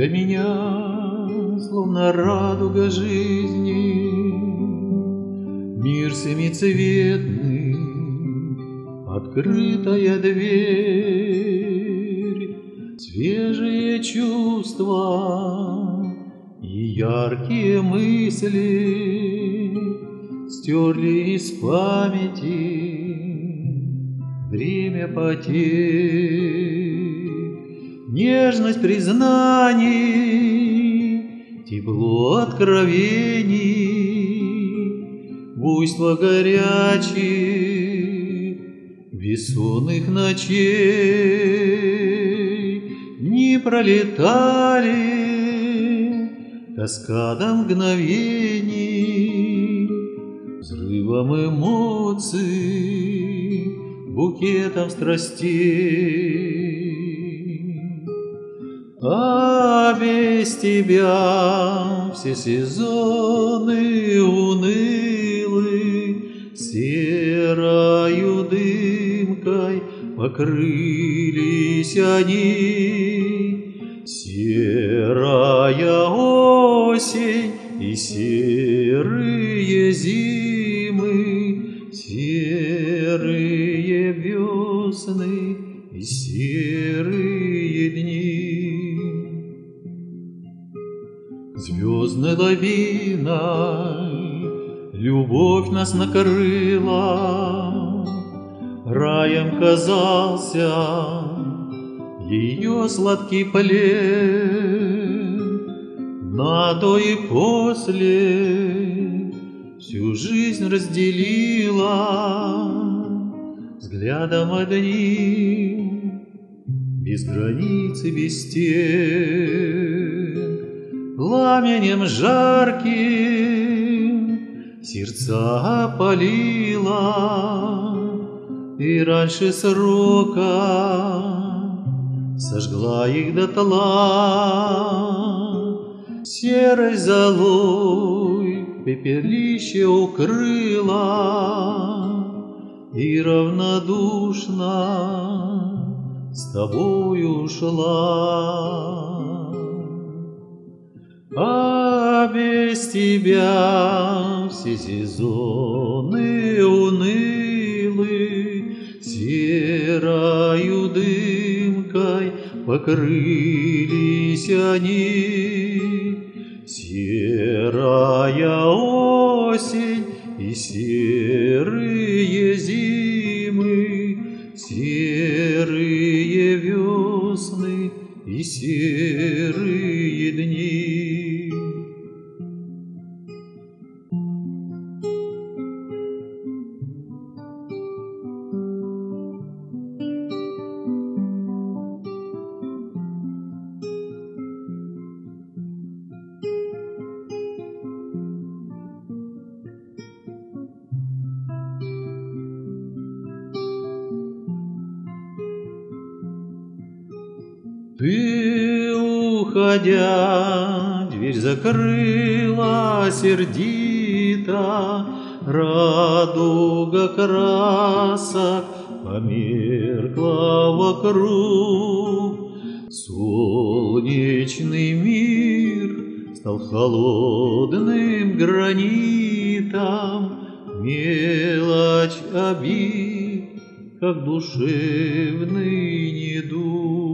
Для меня, словно радуга жизни, мир семицветный, открытая дверь, свежие чувства и яркие мысли стерли из памяти время потерь. Нежность признаний, тепло откровений, буйство горячих бессонных ночей не пролетали каскадом мгновений, взрывом эмоций, букетом страстей. А без тебя все сезоны унылы, серою дымкой покрылись они. Серая осень и серые зимы, серые весны и серые дни. Звездной лавиной любовь нас накрыла, раем казался ее сладкий плен. На то и после всю жизнь разделила взглядом одним, без границ и без стен. Пламенем жарким сердца опалила, и раньше срока сожгла их дотла. Серой золой пепелище укрыла, и равнодушно с тобой ушла. А без тебя все сезоны унылы, серою дымкой покрылись они. Серая осень и серые зимы, серые весны и серые дни. Ты, уходя, дверь закрыла сердито, радуга красок померкла вокруг. Солнечный мир стал холодным гранитом, мелочь обид, как душевный недуг.